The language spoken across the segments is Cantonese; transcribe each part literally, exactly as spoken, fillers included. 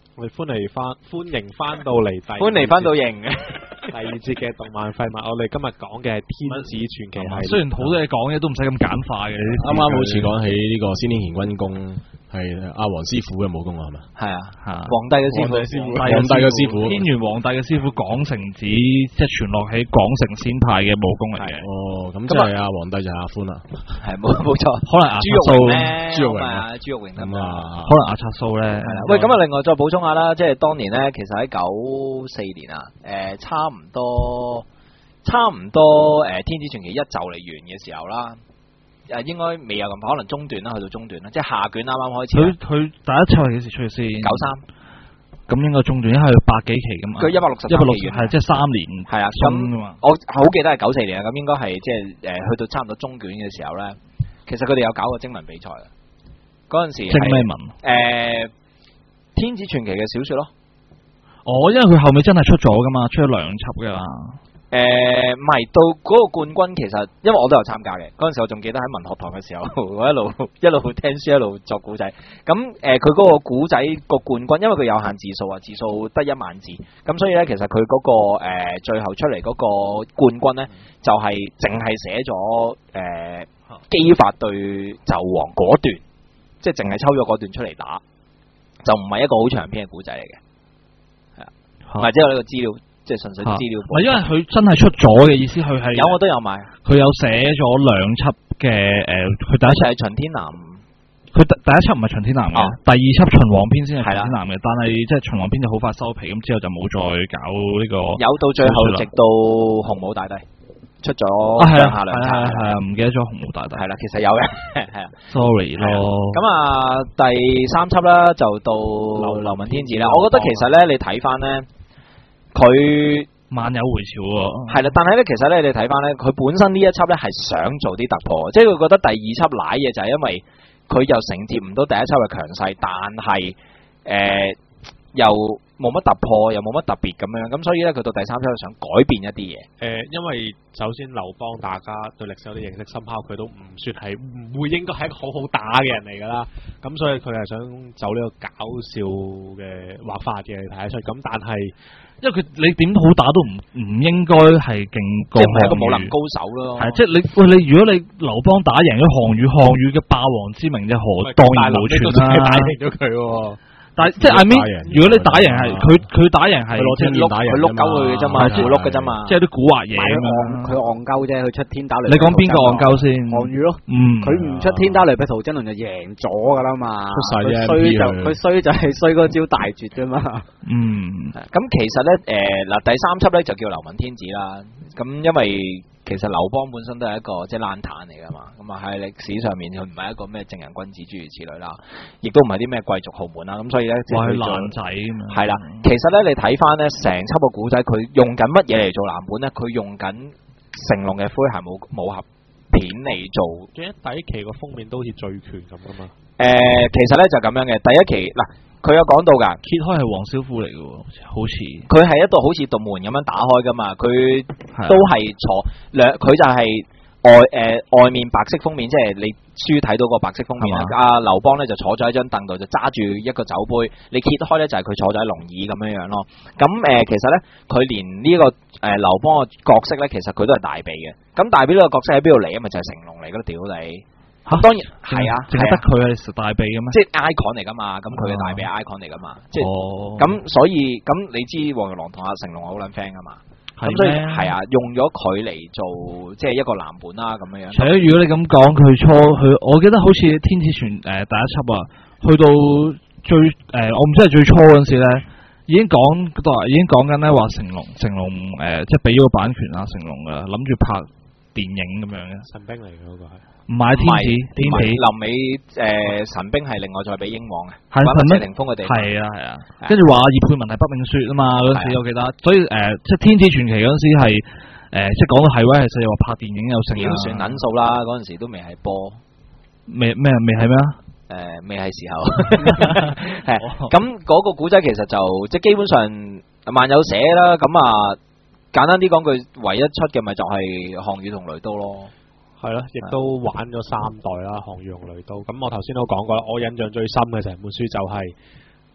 我哋歡迎翻，歡迎翻到嚟第歡迎翻到營第二節嘅動漫廢物。我哋今日講嘅係天子傳奇系列， 雖然好多嘢講嘅，都唔使咁簡化嘅。 啱啱好似講起呢個先天乾坤功係阿黃師傅嘅武功係咪？ 係啊， 嚇皇帝嘅師傅， 皇帝嘅師傅， 天元皇帝嘅師傅廣成子，即係傳落喺廣成仙派嘅武功嚟嘅。 哦，咁即係阿皇帝就係阿歡啦， 係冇冇錯。 可能阿朱玉榮咧， 朱玉榮啊，朱玉榮咁咁啊， 可能阿拆蘇咧。 係啦，喂，咁啊，另外再補充下啦，即係當年咧，其實喺九四年啊，誒，差唔多，差唔多，誒，天子傳奇一就嚟完嘅時候啦。誒，應該未有咁，可能中段啦，去到中段啦，即係下卷啱啱開始。 佢佢第一輯係幾時出嘅先？ 九三， 咁應該中段，因為百幾期噶嘛。 佢一百六十一百六十期係即係三年。 係啊，咁我好記得係九四年啊，咁應該係即係誒去到差唔多中卷嘅時候咧，其實佢哋有搞過徵文比賽啊。嗰陣時徵咩文？ 誒，天子傳奇嘅小說咯。 哦，因為佢後尾真係出咗噶嘛，出咗兩輯噶嘛。 誒，唔係到嗰個冠軍，其實因為我都有參加嘅，嗰陣時我仲記得喺文學堂嘅時候，我一路一路聽書一路作古仔。咁誒，佢嗰個古仔個冠軍，因為佢有限字數啊，字數得一萬字，咁所以咧，其實佢嗰個誒最後出嚟嗰個冠軍咧，就係淨係寫咗誒姬發對紂王嗰段，即係淨係抽咗嗰段出嚟打，就唔係一個好長篇嘅古仔嚟嘅，係啊，或者我呢個資料。即係純粹資料， 唔係因為佢真係出咗嘅意思，佢係有我都有買， 佢有寫咗兩輯嘅誒，佢、呃、第一輯係秦天南， 佢第第一輯唔係秦天南嘅，哦、第二輯秦王篇先係秦天南嘅，但係即係秦王篇就好快收皮，咁之後就冇再搞呢、這個。 有到最後直到洪武大帝出咗上下兩冊， 係啊，唔記得咗洪武大帝係啦，其實有嘅，係啊 ，sorry 咯。 咁啊，第三輯啦就到流文天子啦，我覺得其實咧，你睇翻咧。佢萬有回潮喎， 係啦，但係咧，其實咧，你睇翻咧，佢本身呢一輯咧係想做啲突破，即係佢覺得第二輯瀨嘢就係因為佢又承接唔到第一輯嘅強勢，但係誒、呃、又冇乜突破，又冇乜特別咁樣，咁所以咧，佢到第三輯想改變一啲嘢。誒、 呃，因為首先劉邦大家對歷史有啲認識深刻，佢都唔算係唔會應該係一個好好打嘅人嚟㗎啦，咁所以佢係想走呢個搞笑嘅畫法嘅，你睇得出。咁但係因為佢你點好打都唔唔應該係勁過， 即係唔係一個武林高手咯。係即係你喂你如果你劉邦打贏咗項羽，項羽嘅霸王之名就何當然無存啦。 打贏咗佢喎。 但係即係 I mean，如果你打贏係佢佢打贏係攞天打贏， 佢碌鳩佢嘅啫嘛，即係碌嘅啫嘛， 即係啲古惑嘢咁樣。 佢戇鳩啫，佢出天打雷。 你講邊個戇鳩先？ 項羽咯， 嗯，佢唔出天打雷劈屠真龍就贏咗噶啦嘛。 出晒啲 M P 佢衰就佢衰就係衰嗰招大絕啫嘛。 嗯， 咁其實咧誒嗱第三輯咧就叫流文天子啦。咁因為其實劉邦本身都係一個即係爛攤嚟噶嘛，咁啊喺歷史上面佢唔係一個咩正人君子諸如此類啦，亦都唔係啲咩貴族豪門啦，咁所以咧即係爛仔啊嘛。 係啦，其實咧你睇翻咧成輯個古仔，佢用緊乜嘢嚟做藍本咧？佢用緊成龍嘅詼諧武武俠片嚟做。 記得第一期個封面都好似醉拳咁噶嘛。 誒、呃，其實咧就咁樣嘅，第一期嗱。佢有講到㗎， 揭開係黃小虎嚟嘅喎，好似佢係一道好似道門咁樣打開㗎嘛，佢都係坐兩，佢就係外誒、呃、外面白色封面，即係你書睇到個白色封面啦。阿劉邦咧就坐咗喺張凳度，就揸住一個酒杯，你揭開咧就係佢坐咗喺龍椅咁樣樣咯。咁誒、呃，其實咧佢連呢、這個誒劉、呃、邦嘅角色咧，其實佢都係大髀嘅。咁大髀呢個角色喺邊度嚟啊？咪就係、是、成龍嚟㗎，屌你！咁當然係啊， 淨係得佢係大髀嘅咩？ 即係 icon 嚟噶嘛，咁佢嘅大髀 icon 嚟噶嘛，即係咁，所以咁你知黃玉郎同阿成龍好撚 friend 噶嘛，咁所以係啊，用咗佢嚟做即係一個藍本啦咁樣樣。 除咗如果你咁講，佢初佢，我記得好似天子傳誒第一輯啊，去到最誒、呃，我唔知係最初嗰陣時咧，已經講到已經講緊咧話成龍成龍誒、呃，即係俾咗個版權啊，成龍啊，諗住拍電影咁樣嘅。 神兵嚟嘅嗰個係。 唔係天子，天子臨尾誒神兵係另外再俾英皇嘅， 係神兵霆鋒嘅地方。 係啊係啊，跟住話葉佩文係北冥雪啊嘛，嗰時我記得，所以誒即係天子傳奇嗰陣時係誒即係講到係威係勢，話拍電影有成。 點算撚數啦？嗰陣時都未係播， 未咩未係咩啊？ 誒未係時候。係咁嗰個古仔其實就即係基本上萬有寫啦，咁啊簡單啲講句，唯一出嘅咪就係項羽同雷刀咯。 係咯，亦都玩咗三代啦，項羽同雷刀。咁我頭先都講過啦，我印象最深嘅成本書就係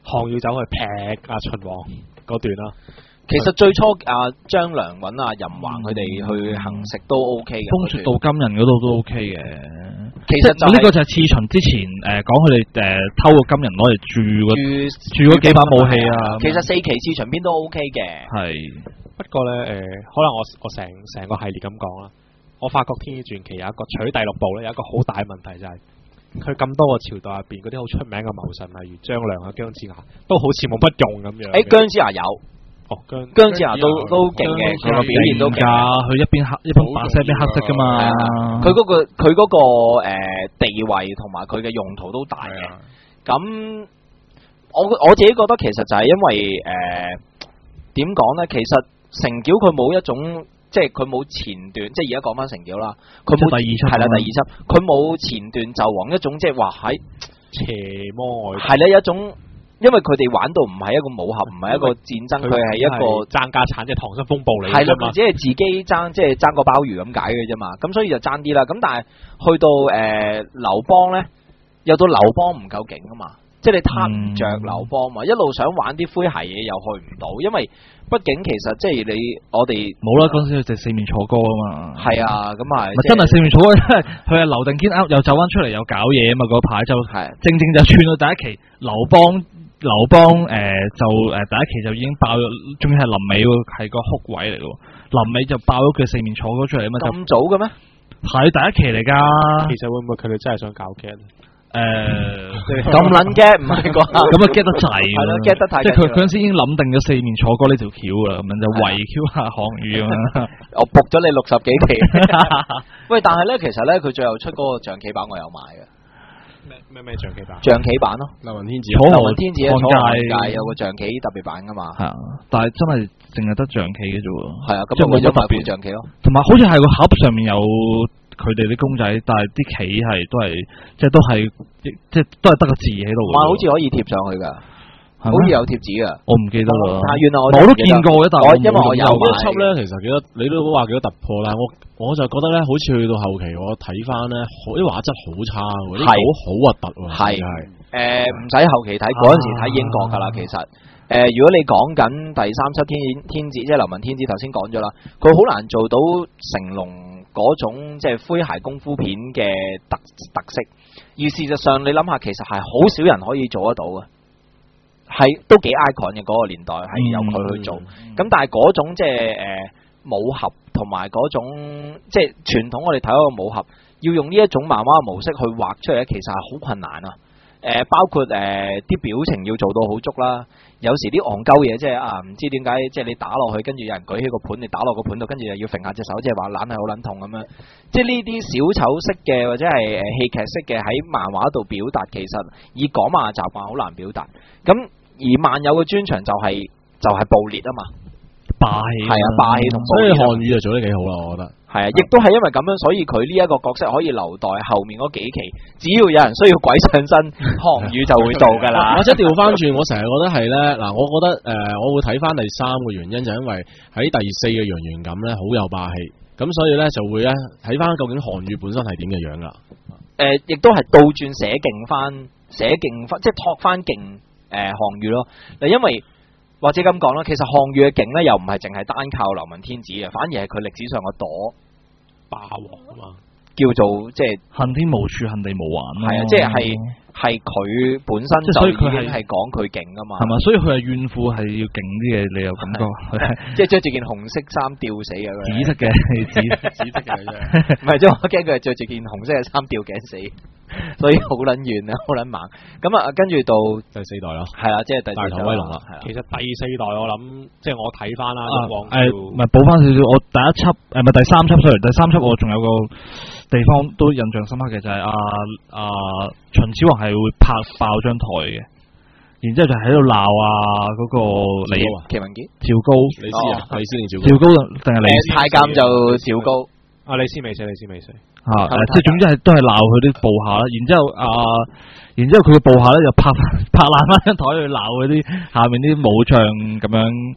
項羽走去劈阿秦王嗰段啦。 其實最初阿張良揾阿任橫佢哋去行食都 O K 嘅， 風雪道金人嗰度都 O K 嘅。 其實就呢個就係刺秦之前誒講佢哋誒偷個金人攞嚟鑄嗰鑄嗰幾把武器啊。 其實四期刺秦篇都 O K 嘅。 係。 不過咧誒、呃，可能我我成成個系列咁講啦，我發覺《天子傳奇》有一個取第六部咧，有一個好大嘅問題就係、是、佢咁多個朝代入邊嗰啲好出名嘅謀臣，例如張良啊、姜子牙，都好似冇乜用咁樣。 誒、欸，姜子牙有。哦，姜姜子牙都都勁嘅，佢個表現都勁。 佢一邊黑一邊白色一邊黑色噶嘛。 佢嗰、那個佢嗰、那個誒、呃、地位同埋佢嘅用途都大嘅。咁我我自己覺得其實就係因為誒點講咧，其實成蟜佢冇一種即係佢冇前段，即係而家講翻成蟜啦，佢冇第二輯係啦，第二輯佢冇前段就往一種即係話喺邪魔外係咧一種。因為佢哋玩到唔係一個武俠，唔係一個戰爭，佢係一個爭家產，即係溏心風暴嚟。 係啦，或者係自己爭，即係爭個鮑魚咁解嘅啫嘛。咁所以就爭啲啦。咁但係去到誒、呃、劉邦咧，又到劉邦唔夠勁啊嘛。即係你攤唔着劉邦嘛，嗯、一路想玩啲詼諧嘢又去唔到，因為畢竟其實即係你我哋冇啦，嗰陣時佢隻四面楚歌啊嘛。 係啊，咁啊， 真係四面楚歌，佢係劉定堅啱又走翻出嚟又搞嘢啊嘛，嗰排就係正正就串到第一期劉邦。劉邦誒、呃、就誒、呃、第一期就已經爆咗，仲要係臨尾喎，係個哭位嚟嘅喎。臨尾就爆咗佢四面楚歌出嚟啊嘛！ 咁早嘅咩？ 係第一期嚟㗎。 其實會唔會佢哋真係想搞 get 咧？ 誒咁撚 get 唔係啩？ 咁啊 get 得滯係咯 get 得太。即係佢嗰陣時已經諗定咗四面楚歌呢條橋啦，咁樣就圍 Q 下項羽咁樣。 我仆咗你六十幾期。喂，但係咧，其實咧，佢最後出嗰個象棋版我有買嘅。 咩咩咩象棋版？ 象棋版咯， 流雲天子， 流雲天子咧，楚河漢界有個象棋特別版噶嘛。係啊， 但係真係淨係得象棋嘅啫喎。係啊， 咁就冇乜特別象棋咯。同埋好似係個盒上面有佢哋啲公仔，但係啲棋係都係即係都係即係都係得個字喺度。唔係， 好似可以貼上去㗎。好似有貼紙噶， 我唔記得啦。 但係原來我都見過嘅，但係因為我有一輯咧，其實幾多你都話幾多突破啦。我我就覺得咧，好似去到後期我睇翻咧，啲畫質好差，啲稿好核突喎。係係誒，唔使後期睇，嗰陣時睇已經覺㗎啦。其實誒，如果你講緊第三輯天天子，即係流紋天子，頭先講咗啦，佢好難做到成龍嗰種即係詼諧功夫片嘅特特色。而事實上，你諗下，其實係好少人可以做得到嘅。係都幾 icon 嘅，嗰個年代係由佢去做，咁、嗯嗯、但係嗰種即係誒武俠同埋嗰種即係傳統我哋睇嗰個武俠，要用呢一種漫畫嘅模式去畫出嚟咧，其實係好困難啊！誒、呃，包括誒啲、呃、表情要做到好足啦，有時啲戇鳩嘢即係啊，唔知點解即係你打落去，跟住有人舉起個盤，你打落個盤度，跟住又要揈下隻手，即係話懶係好撚痛咁樣。即係呢啲小丑式嘅或者係誒戲劇式嘅喺漫畫度表達，其實以港漫嘅習慣好難表達。咁而漫友嘅專長就係、是、就係、是、暴烈啊嘛，霸氣係啊，霸氣同暴烈。所以項羽就做得幾好啦，我覺得。係啊，亦都係因為咁樣，所以佢呢一個角色可以留待後面嗰幾期，只要有人需要鬼上身，項羽就會到噶啦。 或者調翻轉，我成日覺得係咧，嗱，我覺得誒、呃，我會睇翻第三個原因，就因為喺第四個楊元錦咧好有霸氣，咁所以咧就會咧睇翻究竟項羽本身係點嘅樣噶。誒、 呃，亦都係倒轉寫勁翻，寫勁翻，即係托翻勁。誒，項羽咯，嗱，因為或者咁講啦，其實項羽嘅勁咧，又唔係淨係單靠流紋天子嘅，反而係佢歷史上個朵霸王啊嘛，叫做即係恨天無處，恨地無還。 係啊，即係係係佢本身就已經係講佢勁噶嘛， 係嘛，所以佢係怨婦係要勁啲嘅，你有感覺， 即係着住件紅色衫吊死嘅， 紫色嘅，紫紫色嘅啫， 唔係，即係我驚佢係着住件紅色嘅衫吊頸死。所以好撚遠啊，好撚猛咁啊！跟住到第四代咯， 係啦，即係第四代大頭威龍啦。 其實第四代我諗，即係我睇翻啦， 誒唔係補翻少少，我第一輯誒唔係第三輯，sorry，第三輯我仲有個地方都印象深刻嘅就係阿阿秦始皇係會拍爆張台嘅，然之後就喺度鬧啊嗰個李祁文傑、趙高、 李斯啊，李斯定趙高？ 趙高定係李斯？ 太監就趙高， 啊李斯未死，李斯未死。 啊！誒，即係總之係都係鬧佢啲部下啦，然之後啊，然之後佢嘅部下咧就拍拍爛翻張台去鬧嗰啲下面啲武將咁樣，即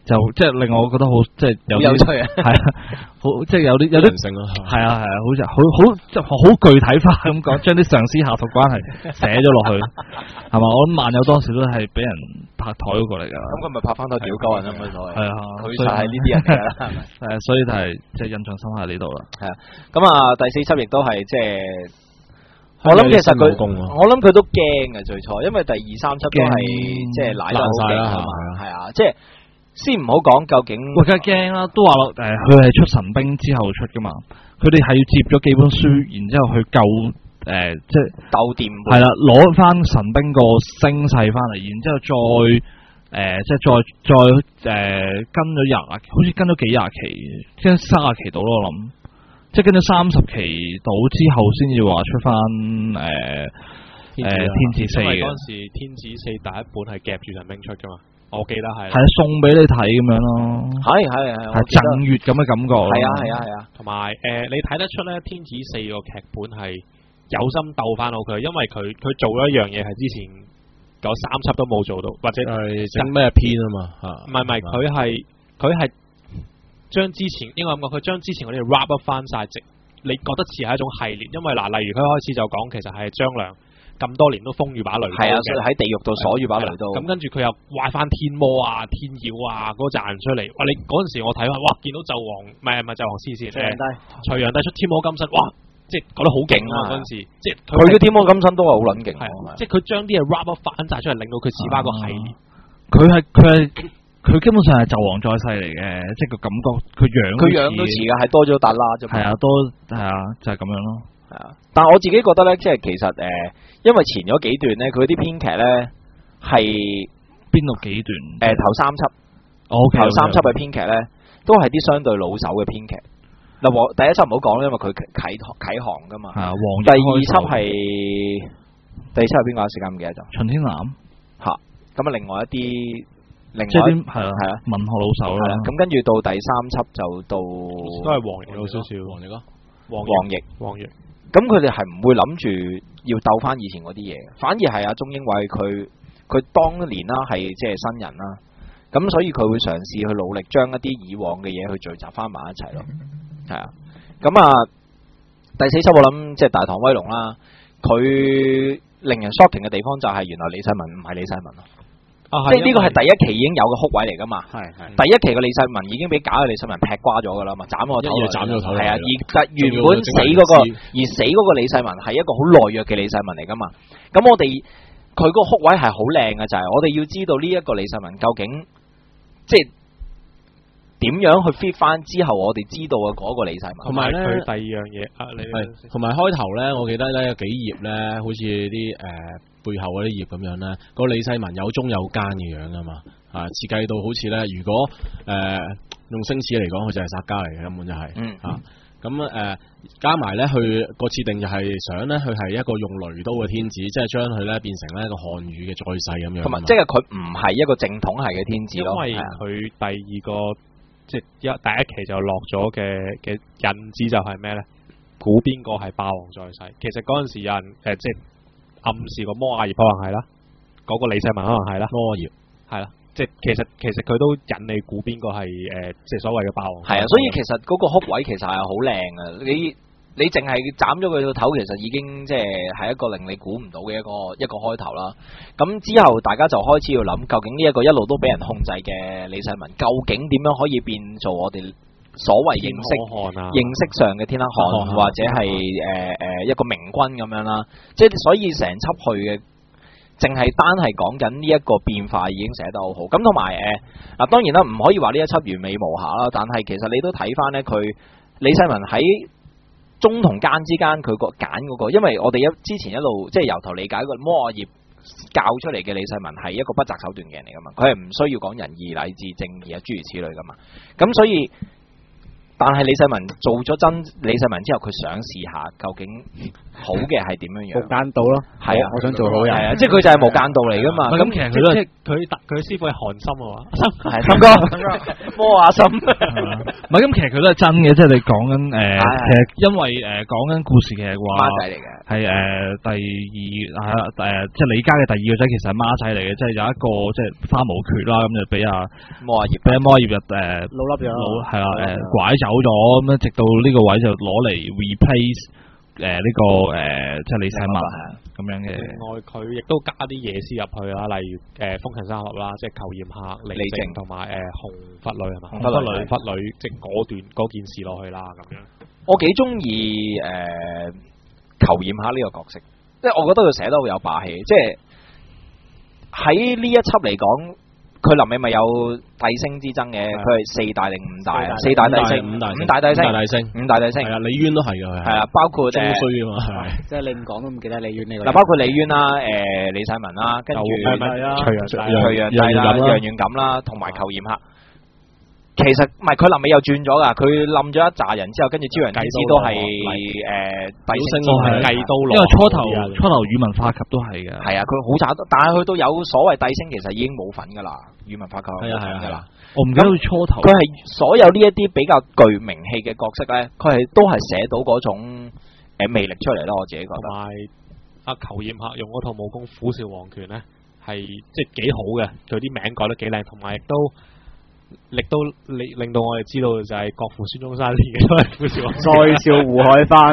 就即係令我覺得好即係有啲好有趣啊係啊，好即係有啲有啲人性咯， 係啊係啊，好似好好即係好具體化咁講，將啲上司下屬關係寫咗落去，係嘛？我諗萬有當時都係俾人拍台嗰個嚟㗎。 咁佢咪拍翻台屌鳩人咯，冇所謂。 係啊， 佢就係呢啲人嚟㗎啦，係咪？ 係啊，所以就係即係印象深刻喺呢度啦。 係啊，咁啊第四輯亦都係即係，我諗其實佢，我諗佢都驚嘅最初，因為第二三輯都係即係賴得好勁啊嘛，係啊，即係先唔好講究竟， 喂，梗係驚啦，都話咯，誒，佢係出神兵之後出噶嘛，佢哋係要接咗幾本書，然之後去救誒，即係鬥掂， 係啦，攞翻神兵個聲勢翻嚟，然之後再誒，即係再再誒跟咗廿，好似跟咗幾廿期，跟三十期到咯，我諗。即係跟咗三十期到之後，先至話出翻誒誒天子四嘅。 因為嗰陣時天子四第一本係夾住神兵出噶嘛，我記得係。 係啊，送俾你睇咁樣咯。 係係係。 係正月咁嘅感覺。 係啊係啊係啊。 同埋誒，你睇得出咧，天子四個劇本係有心鬥翻好佢，因為佢佢做咗一樣嘢係之前嗰三輯都冇做到，或者係整咩篇啊嘛嚇。 唔係唔係，佢係佢係。將之前應該咁講，佢將之前嗰啲 wrap up 翻晒，直你覺得似係一種系列，因為嗱，例如佢開始就講其實係張良咁多年都封住把雷刀嘅， 係啊，所以喺地獄度鎖住把雷刀。咁跟住佢又挖翻天魔啊、天妖啊嗰扎人出嚟，哇！你嗰陣時我睇翻，哇！見到紂王唔係唔係紂王司事， 隋煬帝， 隋煬帝出天魔金身，哇！即係覺得好勁啊嗰陣時，即係佢嘅天魔金身都係好撚勁， 即係佢將啲嘢 wrap up 翻晒出嚟，令到佢似翻個系列。 佢係佢係。佢基本上係紂王在世嚟嘅，即係個感覺，佢樣佢樣都似嘅，係多咗笪啦啫。 係啊，多係啊，就係、是、咁樣咯。 係啊，但係我自己覺得咧，即係其實誒、呃，因為前嗰幾段咧，佢啲編劇咧係邊度幾段？誒、 呃，頭三輯， 哦、okay, 頭三輯嘅編劇咧，都係啲相對老手嘅編劇。嗱，第一輯唔好講啦，因為佢啟啟航噶嘛。係啊，王。第二輯係第二輯係邊個？時間唔記得咗。 秦天南。 吓，咁啊，另外一啲。另外即係啲係啊係啊文學老手啦， 咁跟住到第三輯就到都係黃奕有少少，黃奕咯， 黃奕黃奕， 咁佢哋係唔會諗住要鬥翻以前嗰啲嘢，反而係阿鐘英偉佢佢當年啦係即係新人啦，咁所以佢會嘗試去努力將一啲以往嘅嘢去聚集翻埋一齊咯，係啊，咁啊第四輯我諗即係大唐威龍啦，佢令人 shocking 嘅地方就係原來李世民唔係李世民咯。啊、即係呢個係第一期已經有嘅哭位嚟噶嘛，係係第一期嘅李世民已經俾假嘅李世民劈瓜咗噶啦嘛，斬個頭， 斬咗頭， 係啊，而原本死嗰、那個而死嗰個李世民係一個好懦弱嘅李世民嚟噶嘛，咁我哋佢個哭位係好靚嘅，就係、是、我哋要知道呢一個李世民究竟即係點樣去 fit 翻之後我哋知道嘅嗰個李世民， 同埋佢第二樣嘢啊，你係同埋開頭咧，我記得咧有幾頁咧，好似啲誒。背後嗰啲頁咁樣咧，個李世民有忠有奸嘅樣啊嘛，啊設計到好似咧，如果誒、呃、用星矢嚟講，佢就係殺家嚟嘅，根本就係、是，嗯、啊咁誒、呃、加埋咧，佢個設定就係想咧，佢係一個用雷刀嘅天子，即係將佢咧變成咧一個漢語嘅再世咁樣，同埋即係佢唔係一個正統系嘅天子咯， 因為佢第二個即係一第一期就落咗嘅嘅引子就係咩咧？估邊個係霸王在世？其實嗰陣時有人誒、呃、即係。暗示個摩亞葉可能係啦，嗰、那個李世民可能係啦，摩亞葉係啦，即係其實其實佢都引你估邊個係誒，即係所謂嘅霸王。係啊， 所以其實嗰個哭位其實係好靚啊！你你淨係斬咗佢個頭，其實已經即係係一個令你估唔到嘅一個一個開頭啦。咁之後大家就開始要諗，究竟呢一個一路都俾人控制嘅李世民，究竟點樣可以變做我哋所謂認識、啊、認識上嘅天黑汗，或者係誒誒一個明君咁樣啦，即係所以成輯去嘅，淨係單係講緊呢一個變化已經寫得好好。咁同埋誒嗱，當然啦，唔可以話呢一輯完美無瑕啦，但係其實你都睇翻咧，佢李世民喺忠同奸之間，佢個揀嗰個，因為我哋一之前一路即係由頭理解個摩亞葉教出嚟嘅李世民係一個不擇手段嘅人嚟噶嘛，佢係唔需要講仁義禮智正義啊諸如此類噶嘛，咁所以。 但係李世民做咗真李世民之後，佢想試下究竟好嘅係點樣樣？ 無間道咯， 係啊， 我想做好人， 係啊，即係佢就係無間道嚟噶嘛。 咁其實佢都即係佢佢師傅係韓森啊嘛， 係森哥，摸下心。 唔係咁，其實佢都係真嘅，即係你講緊誒，其實因為誒講緊故事嘅話， 孖仔嚟嘅， 係誒第二啊誒，即係李家嘅第二個仔，其實係孖仔嚟嘅，即係有一個即係花無缺啦，咁就俾阿摩阿葉， 俾阿摩阿葉就誒老笠咗， 老係啦誒拐走咗咁樣，直到呢個位就攞嚟 replace 誒呢個誒即係李世民咁樣嘅。 另外佢亦都加啲野史入去啦，例如誒風塵三俠啦，即係虬髯客、李靖同埋誒紅拂女係嘛？紅拂女拂女即係嗰段嗰件事落去啦咁樣。 我幾中意誒虬髯客呢個角色，即係我覺得佢寫得好有霸氣，即係喺呢一輯嚟講。佢臨尾咪有帝星之爭嘅，佢係四大定五大啊？四大帝星， 五大五大帝星， 五大帝星， 五大帝星。 係啊，李淵都係嘅， 係啊，包括中衰啊嘛， 即係你唔講都唔記得李淵呢個。 嗱，包括李淵啦，誒李世民啦，跟住徐揚徐揚帝啦、楊元錦啦，同埋虬髯客。其實唔係，佢臨尾又轉咗㗎，佢冧咗一紮人之後，跟住招陽天師都係誒帝星計刀羅， 因為初頭初頭宇文化及都係嘅。 係啊，佢好渣，但係去到有所謂帝星，其實已經冇份㗎啦，宇文化及係啊係啊， 我唔記得佢初頭。 佢係所有呢一啲比較具名氣嘅角色咧，佢係都係寫到嗰種誒魅力出嚟咯，我自己覺得。 同埋阿虬髯客用嗰套武功虎嘯黃拳咧，係即係幾好嘅，佢啲名改得幾靚，同埋亦都。力都令令到我哋知道就係國父孫中山練嘅都係虎嘯黃拳， 再笑胡海翻，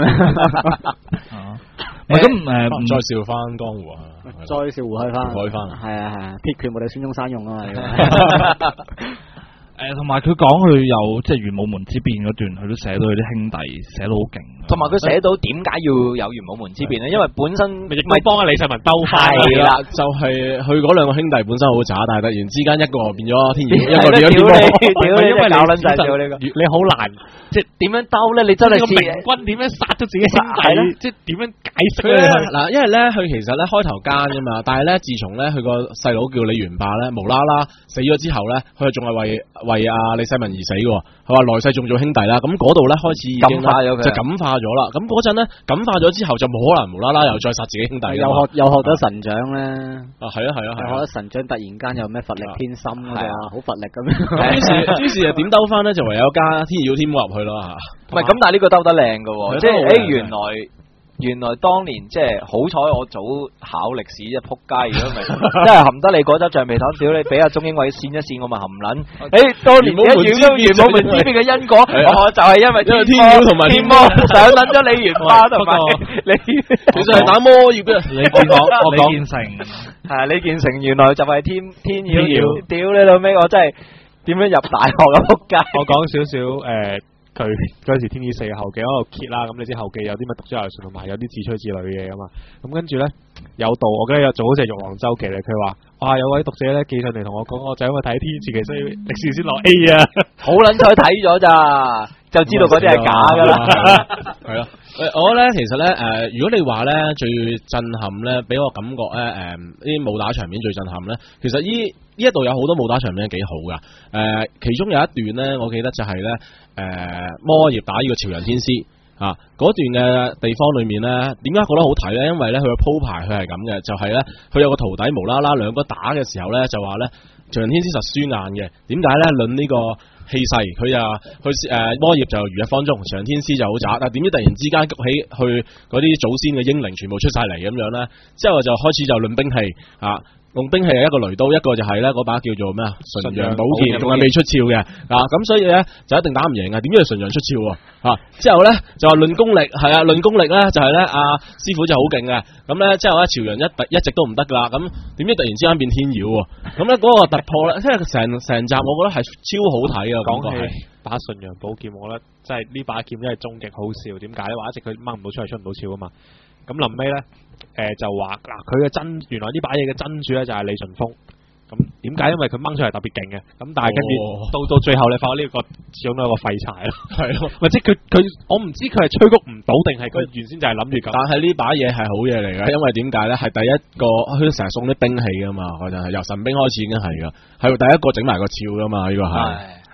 唔係咁誒， 再笑翻江湖啊， 再笑胡海翻， 胡海翻， 係啊係啊，鐵拳冇你孫中山用啊嘛。 誒，同埋佢講佢有即係玄武門之變嗰段，佢都寫到佢啲兄弟寫到好勁。 同埋佢寫到點解要有玄武門之變咧？因為本身亦都幫阿李世民兜翻。 係啦， 就係佢嗰兩個兄弟本身好渣，但係突然之間一個變咗天妖，一個變咗屌你，屌你， 因為搞撚晒咗呢個， 你好難即係點樣兜咧？你真係個明君點樣殺咗自己兄弟？即係點樣解釋咧？ 嗱，因為咧佢其實咧開頭奸噶嘛，但係咧自從咧佢個細佬叫李元霸咧無啦啦死咗之後咧，佢仲係為為阿李世民而死嘅，佢話來世仲做兄弟啦。咁嗰度咧開始已經感化咗佢， 就感化咗啦。咁嗰陣咧感化咗之後，就冇可能無啦啦又再殺自己兄弟。 又學又學咗神掌咧， 啊係啊係啊係學咗神掌，突然間有咩佛力偏心㗎嘛，好佛力咁樣。 於是於是就點兜翻咧，就唯有加天妖天魔入去咯嚇。 唔係咁，但係呢個兜得靚嘅喎，即係誒原來。原來當年即係好彩，我早考歷史啫，撲街！如果唔係，真係含得你嗰汁橡皮糖，屌你俾阿鐘英偉扇一扇，我咪含撚。誒，當年嘅元武元武門之變嘅因果，我就係因為天妖同埋天魔上撚咗李元霸同埋李， 其實係打魔葉嘅。 李建成，我李建成係啊，李建成原來就係天天妖，屌你老尾，我真係點樣入大學啊撲街！ 我講少少誒。佢嗰陣時天子四嘅後記喺度揭啦，咁你知後記有啲乜獨招藝術同埋有啲自吹自擂嘅嘢噶嘛，咁跟住咧有道，我記得有做好似係玉皇周記咧，佢話哇有位讀者咧寄上嚟同我講，我就因為睇天傳奇所以歷史先落 A 啊， 好撚彩睇咗咋，就知道嗰啲係假噶啦， 係咯。誒，我咧其實咧誒，如果你話咧最震撼咧，俾我感覺咧誒，啲武打場面最震撼咧，其實依呢一度有好多武打場面幾好噶，誒，其中有一段咧，我記得就係咧誒摩葉打呢個朝陽天師啊，嗰段嘅地方裏面咧，點解覺得好睇咧？因為咧佢嘅鋪排佢係咁嘅，就係咧佢有個徒弟無啦啦兩個打嘅時候咧，就話咧朝陽天師實輸硬嘅，點解咧？論呢個氣勢，佢就去誒摩葉就如日方中，朝陽天師就好渣，但係點知突然之間谷起去嗰啲祖先嘅英靈全部出晒嚟咁樣咧，之後就開始就論兵器啊。用兵器係一個雷刀，一個就係咧嗰把叫做咩啊純陽寶劍，仲係未出鞘嘅啊！咁所以咧就一定打唔贏啊！點知係純陽出鞘喎啊！之後咧就話論功力係啊，論功力咧就係咧阿師傅就好勁嘅，咁咧之後咧朝陽一一直都唔得噶啦，咁點知突然之間變天妖喎？咁咧嗰個突破咧，即係成成集我覺得係超好睇啊！講起把純陽寶劍，我覺得真係呢把劍真係終極好笑。點解咧？話一直佢掹唔到出嚟，出唔到鞘啊嘛。咁臨尾咧，誒、呃、就話嗱，佢嘅真原來呢把嘢嘅真主咧就係李淳風。咁點解？因為佢掹出嚟特別勁嘅。咁但係跟住到到最後，你發覺呢個始終都係一個廢柴咯。係咯，或者佢佢我唔知佢係催谷唔到，定係佢原先就係諗住咁。 但係呢把嘢係好嘢嚟嘅，因為點解咧？係第一個佢成日送啲兵器噶嘛，嗰陣係由神兵開始已經係噶，係第一個整埋個鞘噶嘛，呢、這個係。係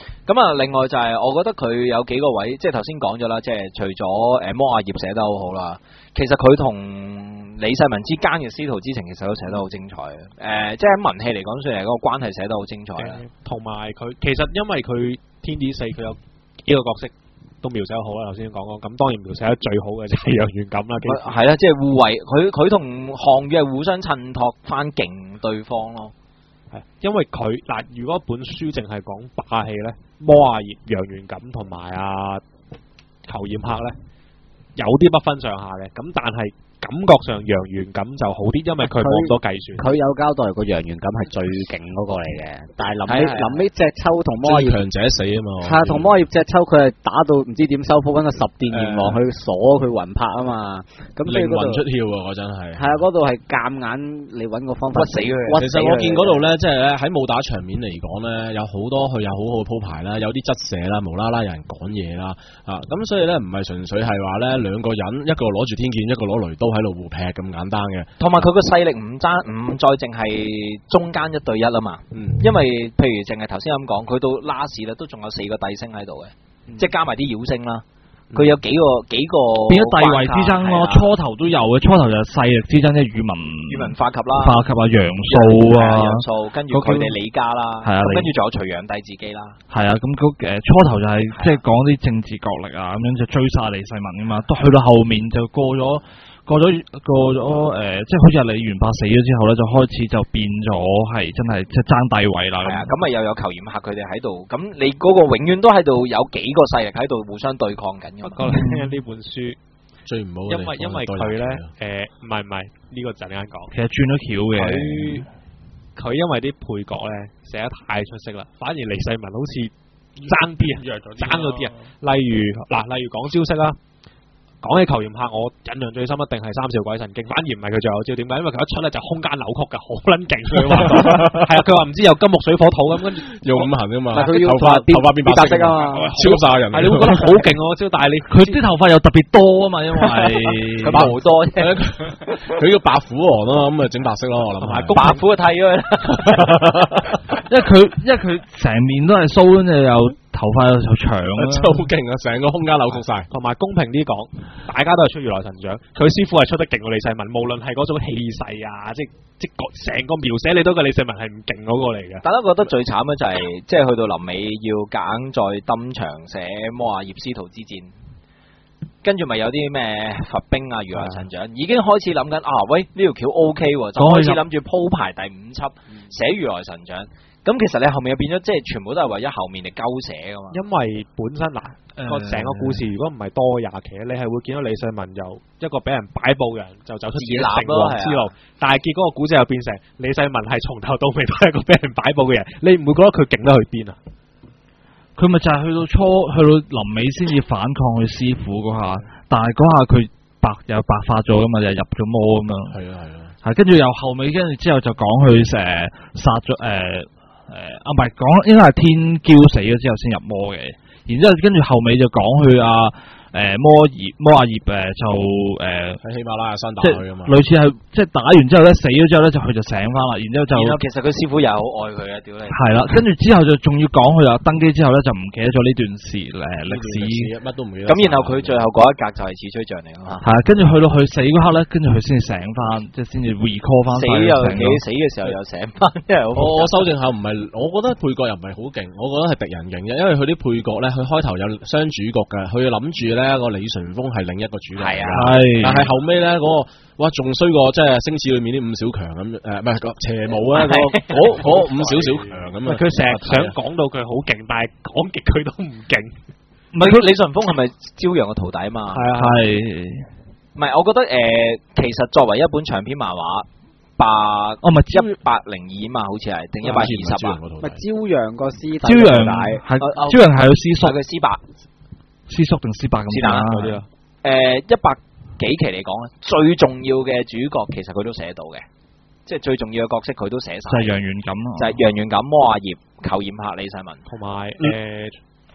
咁啊，另外就係我覺得佢有幾個位，即係頭先講咗啦，即係除咗誒摩亞葉寫得好好啦，其實佢同李世民之間嘅師徒之情其實都寫得好精彩嘅。誒、呃，即係喺文戲嚟講，算係嗰個關係寫得好精彩啦。 同埋佢其實因為佢天子四佢有幾個角色都描寫得好啦，頭先講講，咁當然描寫得最好嘅就係楊元錦啦。 係啦，即係互為佢佢同項羽係互相襯托翻勁對方咯。 係，因為佢嗱，如果本書淨係講霸氣咧，摩亞葉、楊元錦同埋阿裘硯客咧，有啲不分上下嘅，咁但係感覺上楊元錦就好啲，因為佢冇咁多計算。 佢有交代過楊元錦係最勁嗰個嚟嘅，但係臨尾係係臨尾隻秋同摩亞葉強者死啊嘛。 係啊，同摩亞葉隻秋佢係打到唔知點收鋪，揾個十殿閻王去鎖佢魂魄啊嘛。咁所以靈嗰度魂出竅啊！嗰真係。 係啊，嗰度係夾硬你揾個方法屈死佢。 屈死佢其實我見嗰度咧，即係咧喺武打場面嚟講咧，有好多佢有好好嘅鋪排啦，有啲側寫啦，無啦啦有人講嘢啦，啊咁所以咧唔係純粹係話咧兩個人一個攞住天劍，一個攞雷刀喺度互劈咁簡單嘅。 同埋佢個勢力唔爭唔再淨係中間一對一啊嘛。 嗯， 因為譬如淨係頭先咁講，佢到拉士咧都仲有四個帝星喺度嘅， 嗯即係加埋啲妖星啦。佢有幾個幾個變咗帝位之爭咯， 關卡初頭都有嘅，初頭就係勢力之爭，即係宇文宇文化及啦， 化及啊楊素啊， 楊素，跟住佢哋李家啦， 係啊李咁跟住仲有隋煬帝自己啦。 係啊，咁嗰誒初頭就係即係講啲政治角力啊，咁樣就追殺李世民噶嘛，都去到後面就過咗。過咗過咗誒、呃，即係好似係李元霸死咗之後咧，就開始就變咗係真係即係爭帝位啦。 係啊，咁咪又有裘硯客佢哋喺度，咁你嗰個永遠都喺度有幾個勢力喺度互相對抗緊嘅。 不過呢本書最唔好嘅地方因為因為佢咧誒唔係唔係呢個陣間講， 其實轉咗橋嘅。 佢佢因為啲配角咧寫得太出色啦，反而李世民好似爭啲啊，爭咗啲啊。例如嗱，例如講招式啦。講起裘硯客，我印象最深一定係三少鬼神經，反而唔係佢最有招。點解？因為佢一出咧就空間扭曲噶，好撚勁。佢話係啊，佢話唔知有金木水火土咁，跟住用五行啊嘛， 佢要頭髮頭髮變白色啊嘛， 超晒人。 係你會覺得好勁喎招，但係你佢啲頭髮又特別多啊嘛，因為佢白好多啫， 佢叫白虎王咯，咁咪整白色咯，我諗。 同埋白虎就剃咗佢啦。 因為佢因為佢成面都係鬚，跟住又頭髮又長啊， 真係好勁啊！成個空間扭曲晒。 同埋公平啲講，大家都係出如來神掌，佢師傅係出得勁過李世民，無論係嗰種氣勢啊，即即成個描寫你都覺得李世民係唔勁嗰個嚟嘅。 大家覺得最慘嘅就係、是，即係去到臨尾要夾硬再登場寫摩亞葉師徒之戰，跟住咪有啲咩伏兵啊、如來神掌，已經開始諗緊啊，喂呢條橋 O K 喎，就開始諗住鋪排第五輯寫如來神掌。咁其實你後面又變咗，即係全部都係為咗後面嚟勾寫噶嘛。 因為本身嗱個成個故事，如果唔係多廿期，你係會見到李世民由一個俾人擺布嘅人，就走出自己成王之路。但係結果個古仔又變成李世民係從頭到尾都係一個俾人擺布嘅人，你唔會覺得佢勁得去邊啊？ 佢咪就係去到初去到臨尾先至反抗佢師傅嗰下，但係嗰下佢白又白化咗噶嘛，又入咗魔咁樣。係啊係啊，係跟住又後尾跟住之後就講佢成殺咗誒。呃誒，啊唔係講應該係天驕死咗之後先入魔嘅，然之後跟住後尾就講佢啊誒摩葉摩亞葉誒就誒喺喜馬拉雅山打佢啊嘛， 類似係即係打完之後咧死咗之後咧就佢就醒翻啦，然之後就然後其實佢師傅又係好愛佢嘅，屌你係啦，跟住之後就仲要講佢啊登基之後咧就唔記得咗呢段時誒歷史， 乜都唔記得。 咁然後佢最後嗰一格就係似吹像嚟啊嘛， 係啊，跟住去到佢死嗰刻咧，跟住佢先至醒翻，即係先至 recall 翻。 死又幾死嘅時候又醒翻，因為我我修正下唔係，我覺得配角又唔係好勁，我覺得係敵人勁嘅，因為佢啲配角咧，佢開頭有雙主角嘅，佢諗住咧個李淳風係另一個主角， 係啊， 但係後尾咧嗰個哇仲衰過即係星矢裏面啲五小強咁，誒唔係個邪武咧嗰嗰五小小強咁啊， 佢成日想講到佢好勁，但係講極佢都唔勁。 唔係佢李淳風係咪招陽嘅徒弟啊嘛？ 係啊， 係。 唔係，我覺得誒、呃，其實作為一本長篇漫畫，百哦唔係一百零二嘛，好似係定一百二十啊？ 咪招陽個師弟， 招陽係招陽係佢師叔， 佢師伯， 師叔定師伯咁是但嗰啲咯。誒，一百幾期嚟講咧，最重要嘅主角其實佢都寫到嘅，即係最重要嘅角色佢都寫晒。 就係楊元錦咯， 就係楊元錦、摩亞葉、裘硯客、李世民， 同埋誒。誒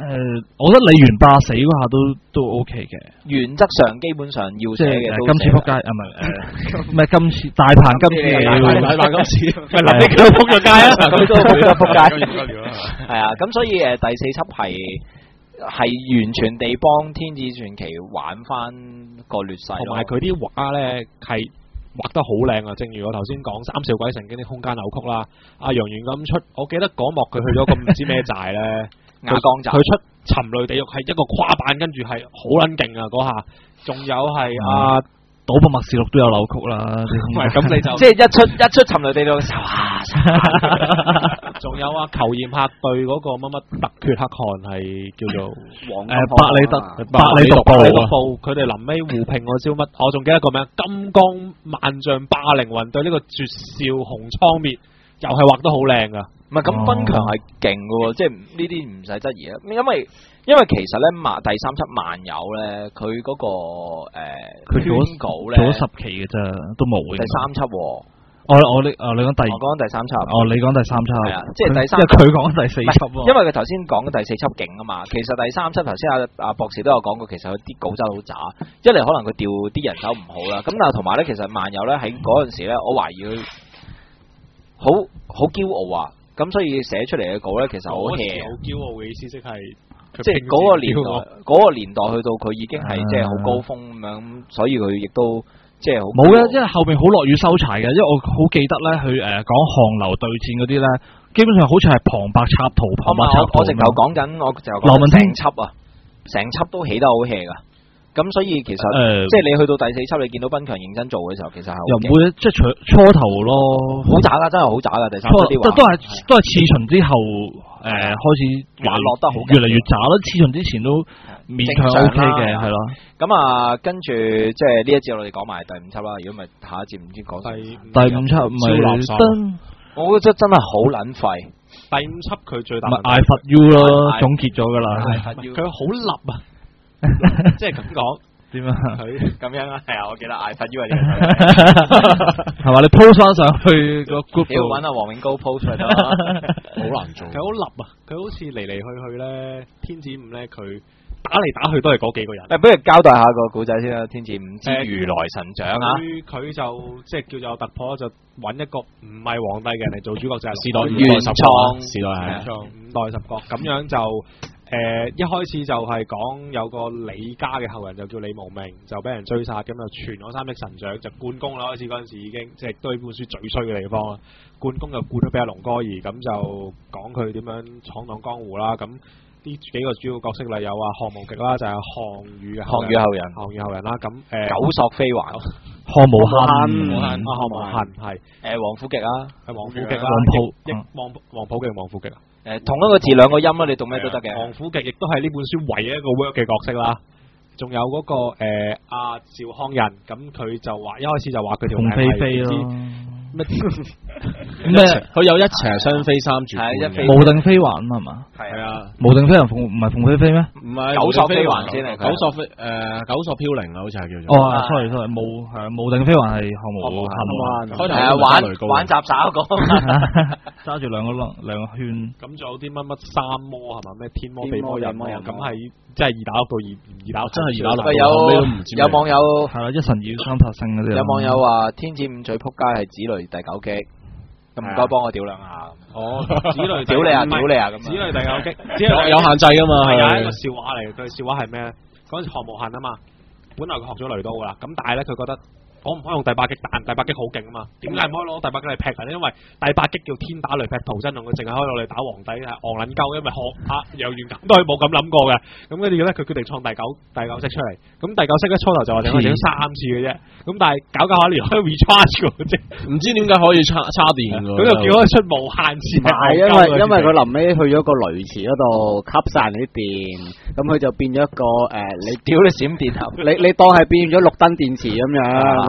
誒，我覺得李元霸死嗰下都都 OK 嘅。 原則上基本上要即係寫嘅都今次撲街啊，唔係誒，唔係今次大鵬今次大大鵬今次咪臨尾佢都撲咗街啊！ 咁都好得撲街。 街。 係啊，咁所以誒第四輯係係完全地幫天子傳奇玩翻個劣勢咯， 同埋佢啲畫咧係畫得好靚啊！正如我頭先講《三少鬼神經》啲空間扭曲啦，阿楊元咁出，我記得嗰幕佢去咗個唔知咩寨咧， 亞江寨佢出尋雷地獄係一個跨版，跟住係好撚勁啊嗰下，仲有係阿。 賭博默示錄都有扭曲啦， 唔係咁你就即係一出一出尋雷地獄嘅時候，哇！ 仲有啊，裘炎客對嗰個乜乜特缺黑汗係叫做黃誒百里特百里獨百里獨步步，佢哋臨尾互拼嗰招乜？我仲記得個名金剛萬丈霸凌雲對呢個絕笑紅蒼滅，又係畫得好靚噶。 唔係咁，斌強係勁嘅喎，即係呢啲唔使質疑啊。因為因為其實咧，漫第三輯漫友咧，佢嗰、個誒佢做咗圈稿咧， 做咗十期嘅啫，都冇嘅。 第三輯喎， 我我你哦你講第我講緊第三輯。 哦你講第三輯係啊，即係第三因為佢講緊第四輯喎。 因為佢頭先講嘅第四輯勁啊嘛，其實第三輯頭先阿阿博士都有講過，其實佢啲稿真係好渣。一嚟可能佢調啲人手唔好啦，咁但係同埋咧，其實漫友咧喺嗰陣時咧，我懷疑佢好好驕傲啊，咁所以寫出嚟嘅稿咧，其實好 hea。 好驕傲嘅意思即係。 即係嗰個年代，嗰、個年代去到佢已經係即係好高峰咁樣，所以佢亦都即係好冇嘅，因為後邊好落雨收柴嘅，因為我好記得咧，佢誒講韓流對戰嗰啲咧，基本上好似係旁白插圖，旁白插圖。 我直頭講緊，我就講劉文成輯啊，成輯都起得好 hea 噶。咁所以其實、 呃、 即係你去到第四輯，你見到斌強認真做嘅時候，其實係又唔會即係初初頭咯， 好渣噶，真係好渣噶。第三輯啲畫都都係都係刺秦之後誒、呃、開始滑落得好越嚟越渣啦。刺秦之前都勉強 O K 嘅，係咯。 咁啊，跟住即係呢一節我哋講埋第五輯啦。如果唔係下一節唔知講第第五輯唔係真， 我覺得真係好撚廢。 第五輯佢最大咪 I F U 咯，總結咗噶啦。 佢好立啊！即係咁講， 點啊？ 佢咁樣啊？係啊，我記得嗌發 U 係呢個， 係嘛？你 post 翻上去個 group 你要揾阿黃永高 post 嚟得啦， 好難做。 佢好立啊！佢好似嚟嚟去去咧，天子五咧，佢打嚟打去都係嗰幾個人。 誒，不如交代下個古仔先啦。天子五之如來神掌啊！ 佢佢就即係叫做突破，就揾一個唔係皇帝嘅人嚟做主角，就係時代原原創，時代係五代十國咁樣就。誒、呃、一開始就係講有個李家嘅後人就叫李無命，就俾人追殺，咁就傳咗三億神掌，就灌功啦。開始嗰陣時已經即係對本書最衰嘅地方啦。灌功就灌咗俾阿龍哥兒，咁就講佢點樣闖蕩江湖啦。咁啲幾個主要角色例有啊項無極啦，就係項羽嘅項羽後人， 項羽後人啦。咁誒九索飛環， 項無恨， 啊項無恨係誒黃虎極啊， 係黃虎極啦， 黃埔亦黃黃埔極黃虎極啊。 誒同一個字兩個音啦，你讀咩都得嘅。 黃虎極亦都係呢本書唯一一個 work 嘅角色啦。仲有嗰、那個誒阿趙匡胤，咁佢就話一開始就話佢條命鳳飛飛咯。 咩咩？ 佢有一邪雙飛三絕半嘅， 無定飛環係嘛？ 係啊， 無定飛環鳳唔係鳳飛飛咩？ 唔係九索飛環先嚟， 九索飛誒九索飄零啊，好似係叫做。 哦，sorry sorry，無係無定飛環係項無恨。 開頭係啊，玩玩雜耍嗰個， 揸住兩個兩兩個圈。 咁仲有啲乜乜三魔係嘛？咩天魔地魔人魔，咁係即係二打六到二二打，真係二打六。 有有網友係啦，一神二三拍星嗰啲。 有網友話天子五嘴撲街係子雷第九擊，咁唔該幫我屌兩下。 哦，子雷屌你啊，屌你啊咁。 子雷第九擊， 有有限制噶嘛？ 係有係一個笑話嚟嘅，佢笑話係咩咧？嗰陣時項無恨啊嘛，本來佢學咗雷刀噶啦，咁但係咧佢覺得。我唔可以用第八擊，但第八擊好勁啊嘛！點解唔可以攞第八擊嚟劈人咧？因為第八擊叫天打雷劈屠真，用佢淨係可以攞嚟打皇帝係戇撚鳩，因為學阿楊元錦都係冇咁諗過嘅。咁跟住咧，佢決定創第九第九式出嚟。咁第九式咧初頭就話淨係整三次嘅啫。咁但係搞搞下連可以 recharge 嘅啫， 唔知點解可以插插電㗎。 咁就叫佢出無限次。 係因為因為佢臨尾去咗個雷池嗰度吸晒人啲電，咁佢就變咗一個誒，你屌你閃電俠， 你你當係變咗綠燈電池咁樣。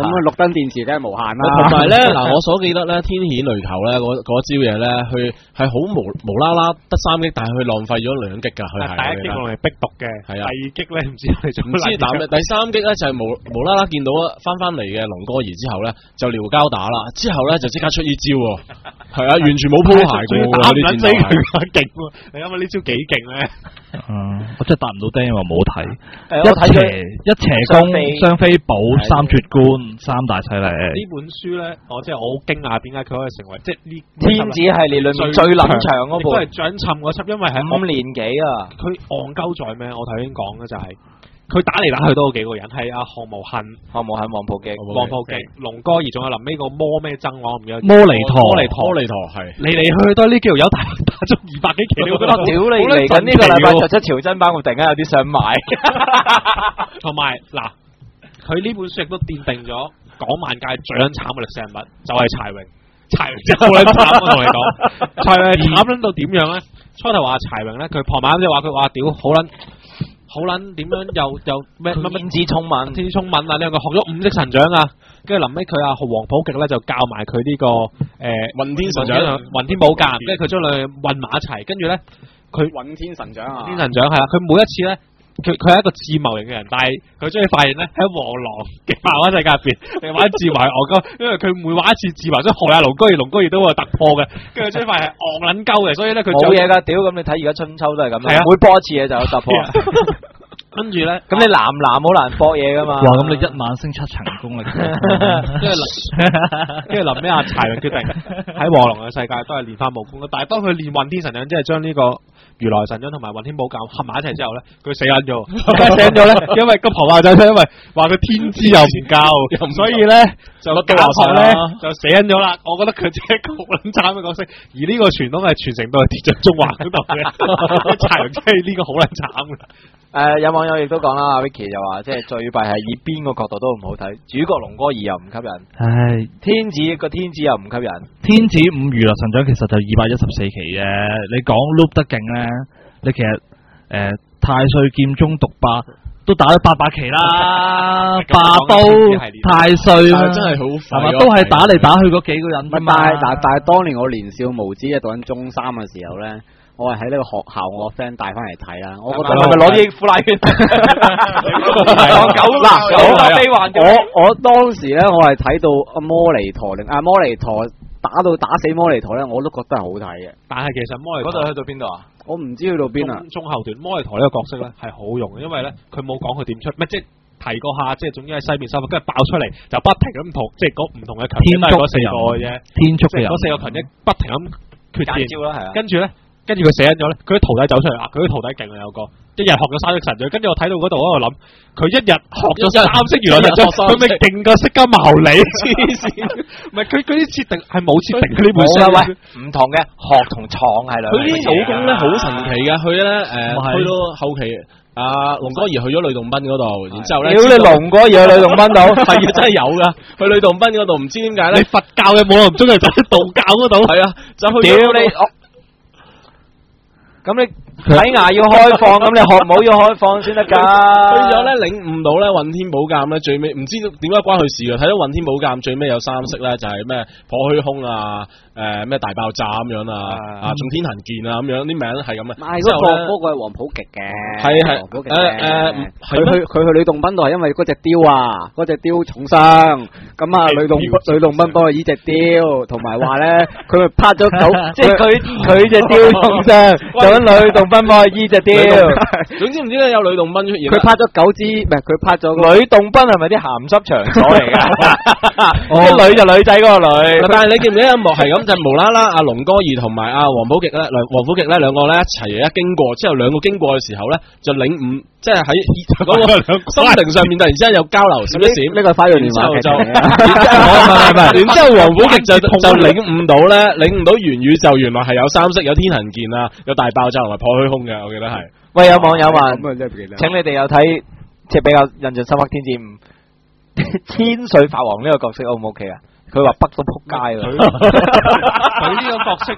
咁啊綠燈電池梗係無限啦。 同埋咧，嗱，我所記得咧，天譴雷球咧，嗰嗰招嘢咧，佢係好無無啦啦得三擊，但係佢浪費咗兩擊㗎，佢係。 第一擊我係逼毒嘅， 係啊。 第二擊咧唔知係做唔知但第三擊咧就係無無啦啦見到翻翻嚟嘅龍哥兒之後咧，就撩交打啦，之後咧就即刻出呢招喎，係啊，完全冇鋪鞋過喎，呢啲戰鬥勁喎！你諗下呢招幾勁咧？ 嗯，我真係答唔到釘，因為冇睇。 誒，我睇咗一邪功、雙飛寶、三絕觀、三大犀利。 呢本書咧，我即係我好驚訝，點解佢可以成為即係呢天子系列裏面最撚長嗰部， 都係掌尋嗰輯，因為係五年幾啊！ 佢戇鳩在咩？我頭先講嘅就係、是。佢打嚟打去都有幾個人，係阿項無恨、 項無恨、黃埔極、 黃埔極、龍哥兒，仲有臨尾個魔咩僧，我唔記得。 摩尼陀、 摩尼陀、 摩尼陀係嚟嚟去去都係呢幾條友打打咗二百幾期，你覺得屌你嚟緊呢個禮拜就出朝真版，我突然間有啲想買。 同埋嗱，佢呢本書亦都奠定咗港漫界最撚慘嘅歷史人物，就係柴榮。柴榮真係好撚慘，我同你講，柴榮慘撚到點樣咧？初頭話柴榮咧，佢傍晚即係話佢話屌好撚。好撚點樣又又咩乜乜天資聰敏， 天資聰敏啊！兩個學咗五式神掌啊，跟住臨尾佢阿黃埔極咧就教埋佢呢個誒混天神掌、 混天寶鑑，跟住佢將兩樣混埋一齊，跟住咧佢混天神掌啊！ 天神掌係啦，佢每一次咧。佢佢係一個自謀型嘅人，但係佢終於發現咧喺黃狼嘅漫畫世界入邊，你玩自謀係戇鳩，因為佢每玩一次自謀，所以學下龍哥兒，龍哥兒都會有突破嘅，跟住終於發現係戇撚鳩嘅，所以咧佢冇嘢㗎，屌咁你睇而家春秋都係咁樣，每播一次嘢就有突破。跟住咧，咁你男男好難搏嘢噶嘛？ 哇！咁你一晚升七層功力， 跟住跟住臨尾阿柴榮決定喺黃龍嘅世界都係練翻武功啦。但係當佢練混天神掌，即係將呢個如來神掌同埋混天寶鑑合埋一齊之後咧，佢死緊咗。點解死緊咗咧？因為個婆話就係因為話佢天資又唔夠，所以咧就搞錯咧就死緊咗啦。我覺得佢真係一個好撚慘嘅角色，而呢個傳統係傳承到係鐵匠中華嗰度嘅。柴榮真係呢個好撚慘嘅。 誒、呃，有網友亦都講啦，阿 Vicky 就話，即係最弊係以邊個角度都唔好睇，主角龍哥兒又唔吸引， 唉， 天子個天子又唔吸引， 天子五如來神掌其實就二百一十四期嘅，你講 loop 得勁咧，你其實誒、呃、太歲劍中獨霸都打咗八百期啦，霸刀太歲真係好快， 係嘛？都係打嚟打去嗰幾個人啫嘛。 但係但係當年我年少無知，讀緊中三嘅時候咧。我係喺呢個學校，我個 friend 帶翻嚟睇啦。我覺得係咪攞啲呼啦圈？ 嗱，我我當時咧，我係睇到阿摩尼陀定阿摩尼陀打到打死摩尼陀咧，我都覺得係好睇嘅。 但係其實摩尼陀嗰度去到邊度啊？ 我唔知去到邊啊。 中後段摩尼陀呢個角色咧係好用嘅，因為咧佢冇講佢點出，咪即係提過下，即係總之喺西面收，跟住爆出嚟就不停咁同，即係嗰唔同嘅強，天都係嗰四個嘅啫。 天速嘅人， 嗰四個強一不停咁決戰招啦，係啊。 跟住咧。跟住佢寫緊咗咧，佢啲徒弟走出嚟啊！佢啲徒弟勁啊，有個一日學咗三式神掌，跟住我睇到嗰度，我喺度諗，佢一日學咗三式如來神掌，佢咪勁過釋迦牟尼？黐線！唔係佢佢啲設定係冇設定嘅呢本書， 喂，唔同嘅學同創係兩。 佢啲武功咧好神奇嘅，佢咧誒去到後期，阿龍哥兒去咗呂洞賓嗰度，然之後咧， 屌你龍哥兒去呂洞賓度， 係啊真係有噶，去呂洞賓嗰度唔知點解咧？ 你佛教嘅武林中人就喺道教嗰度， 係啊，就去屌你我。咁你睇牙要開放，咁你學武要開放先得噶。 所以咗咧領悟到咧混天寶鑑咧最尾唔知點解關佢事啊！睇到混天寶鑑最尾有三式咧，就係咩破虛空啊，誒咩大爆炸咁樣啊，啊仲天行健啊咁樣啲名係咁嘅。 唔係嗰個嗰個係黃埔極嘅， 係係誒誒， 佢去佢去呂洞賓度係因為嗰隻雕啊，嗰隻雕重傷，咁啊呂洞呂洞賓幫佢醫隻雕，同埋話咧佢咪拍咗九，即係佢佢隻雕重傷。咁呂洞賓幫佢醫隻雕， 總之唔知咧有呂洞賓出現。 佢拍咗九支，唔係佢拍咗呂洞賓係咪啲鹹濕場所嚟噶？啲女就女仔嗰個女。 但係你記唔記得一幕係咁就無啦啦阿龍哥兒同埋阿黃埔極咧，兩黃埔極咧兩個咧一齊一經過之後，兩個經過嘅時候咧就領悟，即係喺嗰個心靈上面突然之間有交流，閃一閃。 呢個花樣年華劇， 然之後黃埔極就就領悟到咧，領悟到元宇宙原來係有三式，有天行健啊，有大爆炸同埋破虛空嘅，我記得係。 喂，有網友話，請你哋有睇即係比較印象深刻天子五千歲法王呢個角色 O 唔 O K 啊？佢話北都撲街啦。 佢呢個角色，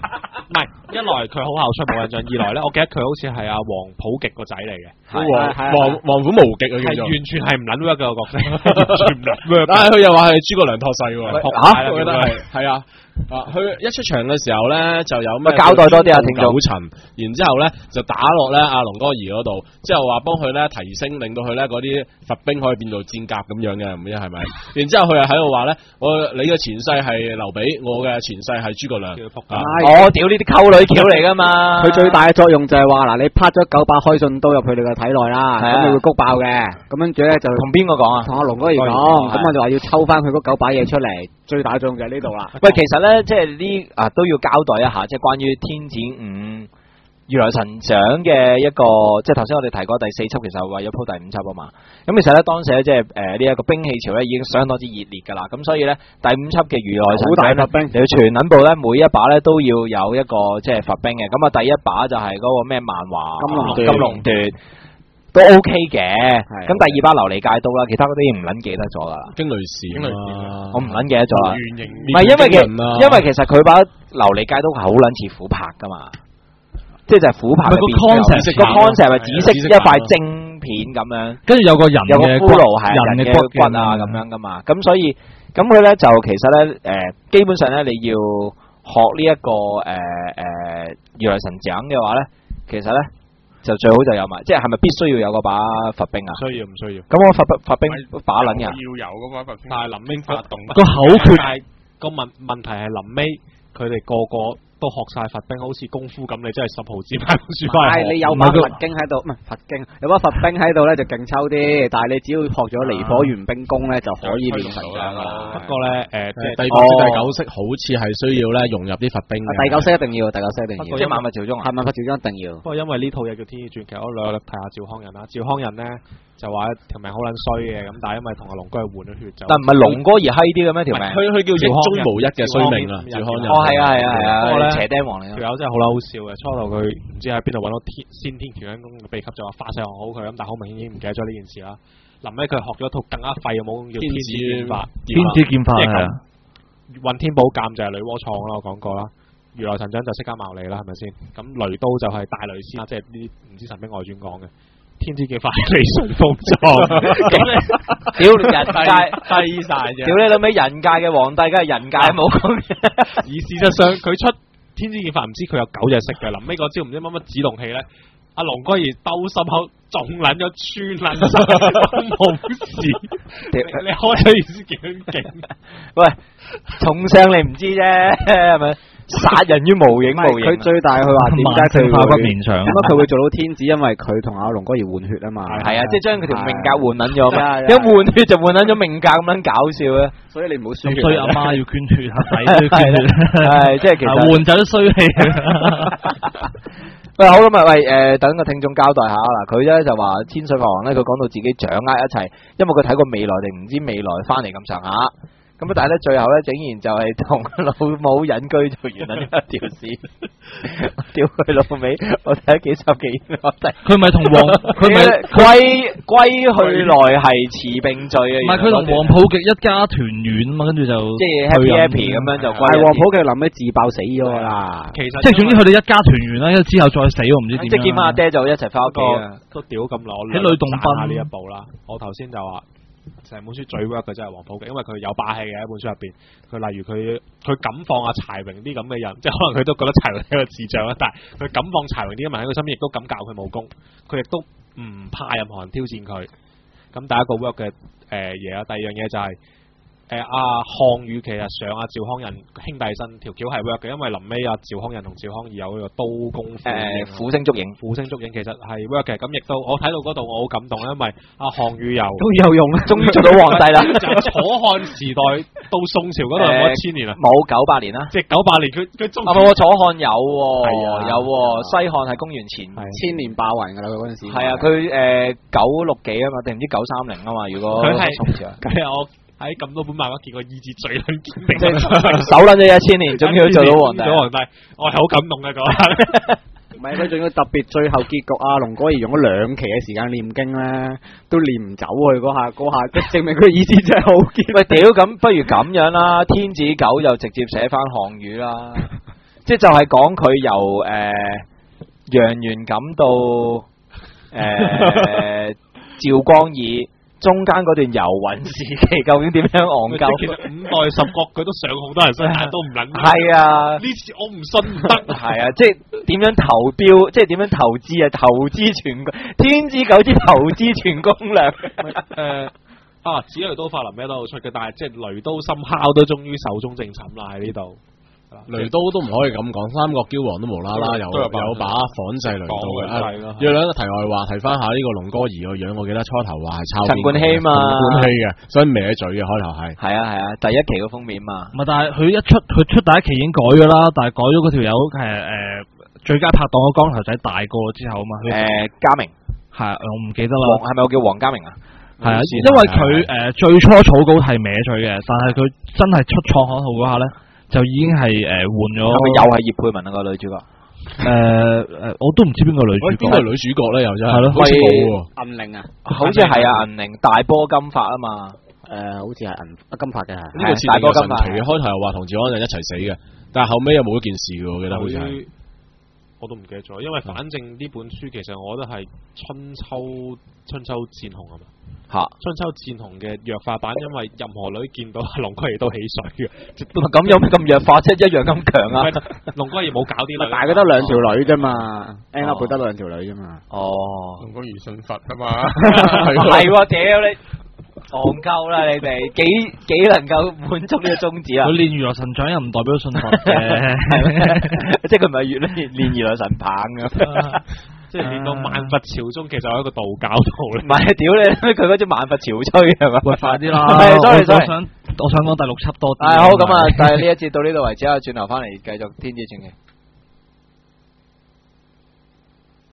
唔係一來佢好後出冇印象，二來咧我記得佢好似係阿黃普極個仔嚟嘅， 係王王王虎無極啊，叫做係完全係唔撚 work 嘅個角色，完全唔撚 work。 但係佢又話係諸葛亮託世喎， 嚇我覺得係係啊。啊！佢一出場嘅時候咧，就有咩交代多啲啊聽眾九層，然之後咧就打落咧阿龍哥兒嗰度，之後話幫佢咧提升，令到佢咧嗰啲佛兵可以變到戰甲咁樣嘅，唔知係咪？然之後佢又喺度話咧，我你嘅前世係劉備，我嘅前世係諸葛亮。啊我屌呢啲溝女橋嚟噶嘛！ 佢最大嘅作用就係話嗱，你拍咗九把開信刀入去你個體內啦， 係啊咁你會谷爆嘅。咁跟住咧就同邊個講啊？ 同阿龍哥兒講，咁我就話要抽翻佢嗰九把嘢出嚟，最大作用就係呢度啦。 喂，其實咧，即係呢啊都要交代一下，即係關於天子五如來神掌嘅一個，即係頭先我哋提過第四輯，其實為咗鋪第五輯啊嘛。咁其實咧，當時咧即係誒呢一個兵器潮咧已經相當之熱烈噶啦。咁所以咧，第五輯嘅如來神掌咧，你要全撚部咧，每一把咧都要有一個即係佛兵嘅。咁啊，第一把就係嗰個咩萬華金龍金龍奪。都 OK 嘅，咁第二把琉璃戒刀啦，其他嗰啲唔撚記得咗噶啦。 經雷士啊， 我唔撚記得咗啦。 圓形唔係因為其因為其實佢把琉璃戒刀係好撚似琥珀噶嘛，即係就係琥珀嘅個 concept 個 concept 係紫色一塊晶片咁樣， 跟住有個人有個骷髏係人人嘅嘅骨啊咁樣噶嘛，咁所以咁佢咧就其實咧誒基本上咧你要學呢一個誒誒如來神掌嘅話咧，其實咧。就最好就有埋，即係係咪必須要有嗰把佛兵啊？ 唔需要唔需要。 咁我佛佛兵把撚嘅， 要有嗰把佛兵， 但係臨尾發動個口訣但係個問問題係臨尾佢哋個個都學晒佛兵，好似功夫咁，你真係十毫子買本書翻嚟學。 但係你有把佛經喺度，唔係佛經，有把佛兵喺度咧就勁抽啲。但係你只要學咗離火玄冰功咧，就可以練神掌噶啦。 不過咧，誒，即係第八式、第九式好似係需要咧融入啲佛兵嘅。 第九式一定要，第九式一定要， 即係萬物朝宗啊！ 係萬物朝宗一定要。 不過因為呢套嘢叫《天意傳》，其實我略略睇下趙康人啦。趙康人咧就話條命好撚衰嘅，咁但係因為同阿龍哥係換咗血就。 但唔係龍哥而閪啲嘅咩條命？ 佢佢叫億中無一嘅衰命啊！趙康人。 哦，係啊係啊係啊！ 不過咧， 邪釘王嚟條友真係好撚好笑嘅。初頭佢唔知喺邊度揾到天先天權恩功嘅秘笈，就話化世學好佢咁，但係好明顯已經唔記得咗呢件事啦。臨尾佢學咗一套更加廢嘅武功叫天子劍法， 天子劍法係啊， 混天寶鑑就係女媧創啦，我講過啦。如來神掌就釋迦牟尼啦，係咪先？咁雷刀就係大雷仙啦，即係呢啲唔知神兵外傳講嘅。天子劍法係李順風裝， 咁你屌人界低晒啫。 屌你老味，人界嘅皇帝梗係人界冇講嘅。 而事實上佢出天子劍法唔知佢有九隻色嘅，臨尾嗰招唔知乜乜指動器咧，阿龍哥兒兜心口仲撚咗穿撚晒，冇事。你開咗意思幾勁？ 喂，重傷你唔知啫，係咪？殺人於無影無形。 佢最大佢話點解佢化不會面上？ 點解佢會做到天子？因為佢同阿龍哥兒換血啊嘛。 係啊，即係將佢條命格換撚咗係啊係啊咩？一換血就換撚咗命格咁撚搞笑啊！ 所以你唔好輸血。 所以阿媽要捐血，阿仔都要捐血， 係即係其實換走啲衰氣。 喂，好啦，咪喂，誒，等個聽眾交代下啦。佢咧就話天水法王咧，佢講到自己掌握一切，因為佢睇過未來定唔知未來翻嚟咁上下。咁但係咧最後咧，竟然就係同老母隱居做完啦呢一條線。屌佢老味，我睇咗幾十幾，我睇佢咪同黃，佢咪歸歸去來係持並罪啊！ 唔係佢同黃普極一家團圓嘛，跟住就即係 happy happy 咁樣就歸。 係黃普極臨尾自爆死咗㗎啦。 其實即係總之佢哋一家團圓啦，因為之後再死我唔知點樣。 即係見翻阿爹就一齊翻屋企啊！ 都屌咁耐， 喺呂洞賓呢一步啦。我頭先就話。成本書最 work 嘅真係黃普極，因為佢有霸氣嘅一本書入邊。佢例如佢佢敢放阿柴榮啲咁嘅人，即係可能佢都覺得柴榮係一個智障啦，但係佢敢放柴榮啲咁嘅人喺佢身邊，亦都敢教佢武功。佢亦都唔怕任何人挑戰佢。咁第一個 work 嘅誒嘢啦，第二樣嘢就係、是。誒阿項羽其實上阿趙康人兄弟身條橋係 work 嘅，因為臨尾阿趙康人同趙康義有個刀功夫誒虎星捉影， 虎星捉影其實係 work 嘅，咁亦都我睇到嗰度我好感動，因為阿項羽又都有用啦， 終於做到皇帝啦！ 就楚漢時代到宋朝嗰度有冇一千年啊？ 冇九百年啦， 即係九百年，佢佢中啊冇楚漢有喎， 係啊有喎，西漢係公元前千年霸雲㗎啦，佢嗰陣時。 係啊，佢誒九六幾啊嘛，定唔知九三零啊嘛？如果佢係宋朝， 佢係我。喺咁多本漫畫見過意志最撚堅定， 即係手撚咗一千年，終於做到皇帝。 做皇帝，我係好感動嘅嗰下。 唔係佢仲要特別最後結局啊！龍哥兒用咗兩期嘅時間念經咧，都念唔走佢嗰下嗰下，即係證明佢意志真係好堅。 喂，屌咁，不如咁樣啦，天子九就直接寫翻項羽啦。 即係就係講佢由誒楊元錦到誒趙光義。中間嗰段遊魂時期究竟點樣戇鳩？ 其實五代十國佢都上好多人身，但都唔撚。 係啊， 呢次我唔信唔得。 係啊，即係點樣投標？即係點樣投資啊？投資全天之九之投資全攻略。 誒啊！紫雷刀法林咩都好出嘅，但係即係雷刀深烤都終於壽終正寢啦喺呢度。 雷刀都唔可以咁講，三國驕王都無啦啦有有把仿製雷刀嘅。有兩個題外話，提翻下呢個龍哥兒個樣，我記得初頭話係抄陳冠希嘛， 陳冠希嘅，所以歪嘴嘅開頭係。 係啊係啊，第一期個封面嘛。 唔係，但係佢一出佢出第一期已經改咗啦，但係改咗嗰條友係誒最佳拍檔個光頭仔大個之後啊嘛。 誒嘉明係我唔記得啦。 係咪我叫黃嘉明啊？ 係啊，因為佢誒最初草稿係歪嘴嘅，但係佢真係出創刊號嗰下咧。就已經係誒換咗，係咪又係葉佩文啊個女主角？ 誒誒，我都唔知邊個女主角。 邊個女主角咧？又真係係咯， 好似冇喎。 銀鈴啊， 好似係啊，銀鈴大波金髮啊嘛。 誒，好似係銀金髮嘅係。 呢個大波金髮。開頭又話同趙安人一齊死嘅，但係後尾又冇一件事嘅，我記得好似係。 我都唔記得咗，因為反正呢本書其實我覺得係春秋春秋戰紅啊嘛。 吓， 春秋戰紅嘅弱化版，因為任何女見到龍哥兒都起水嘅， 咁有咁弱化即係一樣咁強啊！ 龍哥兒冇搞啲女， 但係佢得兩條女啫嘛 ，N up 得兩條女啫嘛。 哦， 龍哥兒信佛啊嘛， 係喎，屌你戇鳩啦！你哋幾幾能夠滿足呢個宗旨啊？ 佢練如來神掌又唔代表信佛嘅， 即係佢唔係越練練如來神棒咁。 即係練到萬佛朝宗，其實係一個道教徒嚟。 唔係，屌你！佢嗰隻萬佛朝吹係嘛？ 喂，快啲啦！ 係，sorry 我 sorry。 想我想講第六輯多啲。 係好咁啊！但係呢一節到呢度為止啊，轉頭翻嚟繼續天之傳奇。